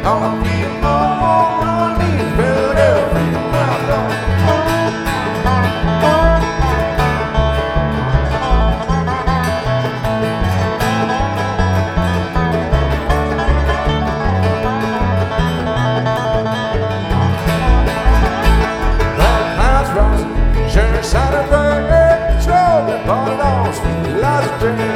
Gonna be on me, Philadelphia, where I'm going. The clouds rising, sure side of the road, brought it on, sweet Liza Jane.